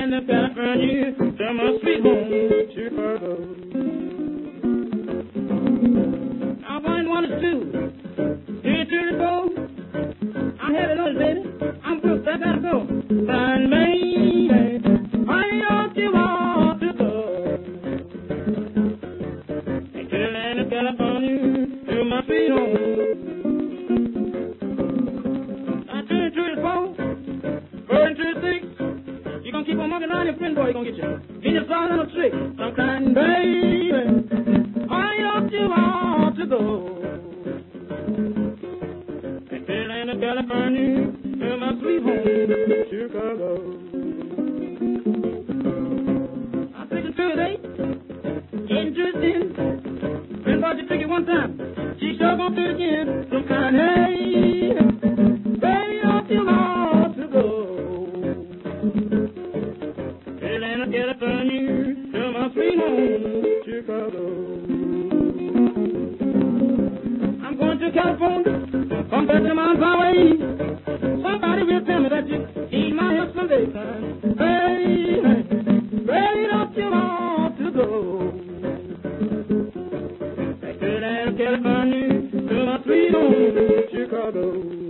Atlanta, California, to my sweet home, Chicago. I find one or two, 3, 4. I'm heavy loaded, baby. I'm booked, I gotta go. Find me, why don't you want to go? To Atlanta, California, to my sweet home. I turn 3 to 4, burn 3 to 6. You gonna keep on walking around your friend, boy, you gonna get your song on a trick. Sometime, baby, why don't you want to go? To Atlanta, California, to my sweet home, Chicago. I'm thinking to it, 8, 10. Friend bought your ticket one time, she sure gonna do it again. Sometime, hey, baby, don't you want to go? Atlanta, California, to my sweet home, Chicago. I'm going to California, come back to my highway. Somebody will tell me that you need my help someday. Hey, baby, don't you want to go? Back to Atlanta, California, to my sweet home, Chicago.